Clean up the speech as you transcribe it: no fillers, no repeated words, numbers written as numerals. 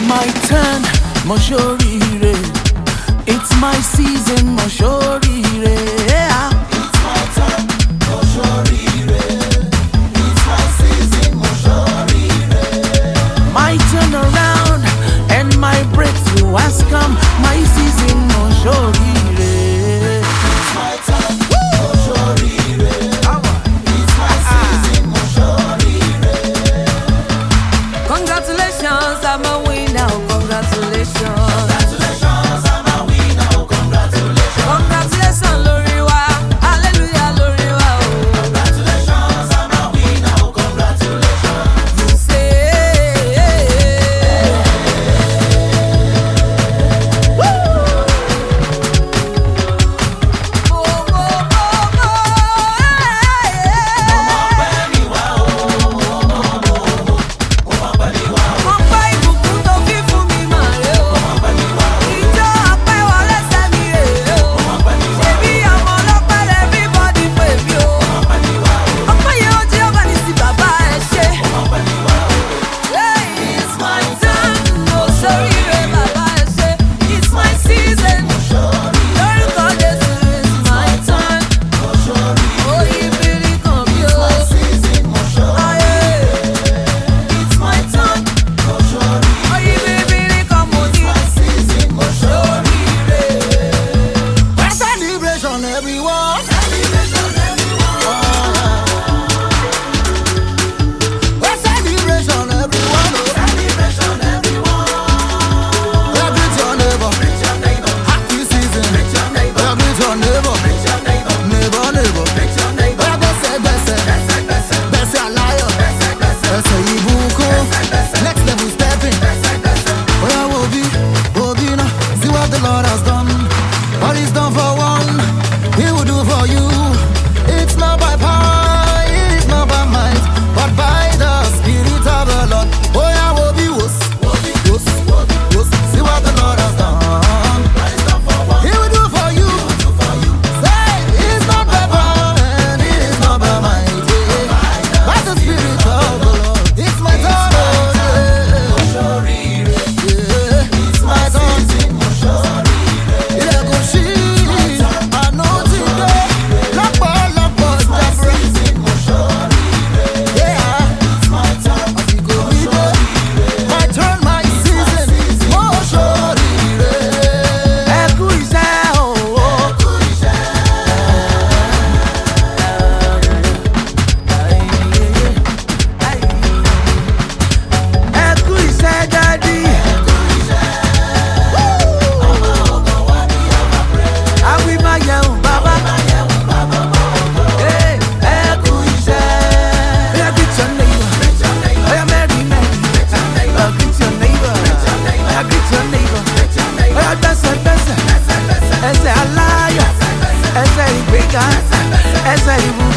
my turn, Moshorire. It's my season, Moshorire. Yeah. It's my turn, Moshorire. It's my season, Moshorire. My turnaround and my breakthrough has come. My season, Moshorire. It's my turn, Moshorire. It's my season, Moshorire. Congratulations, I'm a winner. Congratulations. Essa é